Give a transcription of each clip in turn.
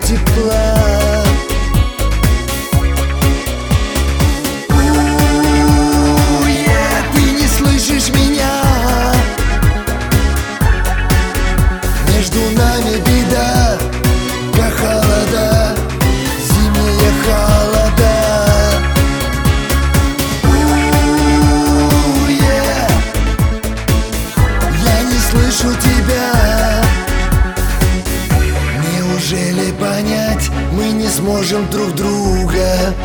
тепла. Ты не слышишь меня. Между нами беда, как холода, зимние холода. Я не слышу тебя. Неужели понять мы не сможем друг друга?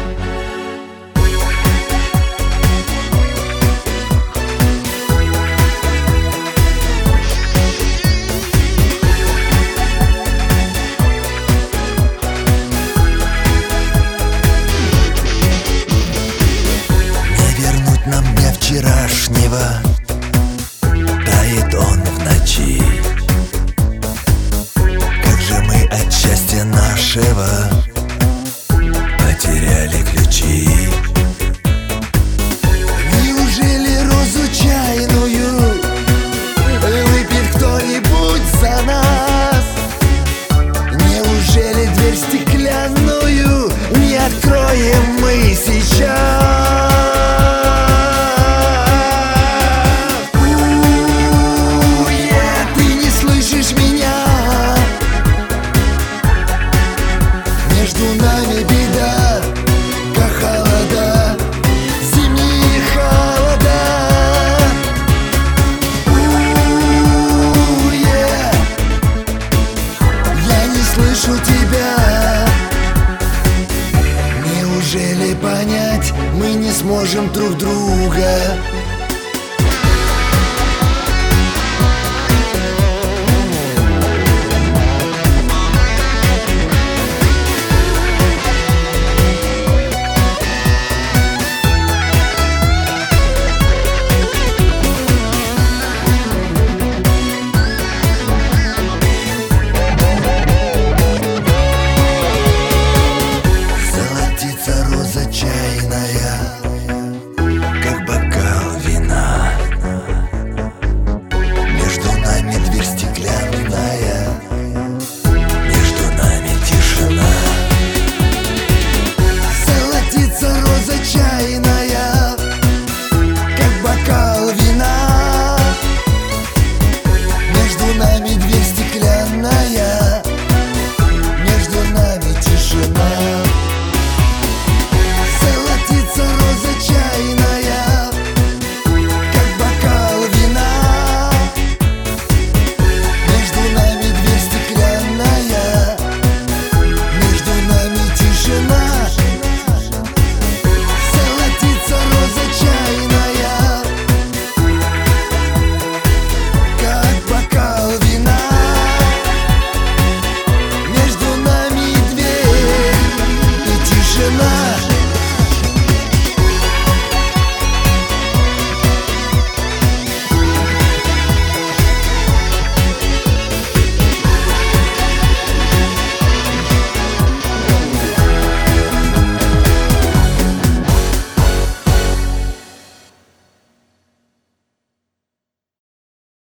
Нам дня вчерашнего, тает он в ночи. Как же мы от счастья нашего потеряли ключи. Неужели розу чайную выпьет кто-нибудь за нас? Неужели дверь стеклянную не откроем мы сейчас? Между нами беда, как холода, зимние холода. Я не слышу тебя. Неужели понять мы не сможем друг друга?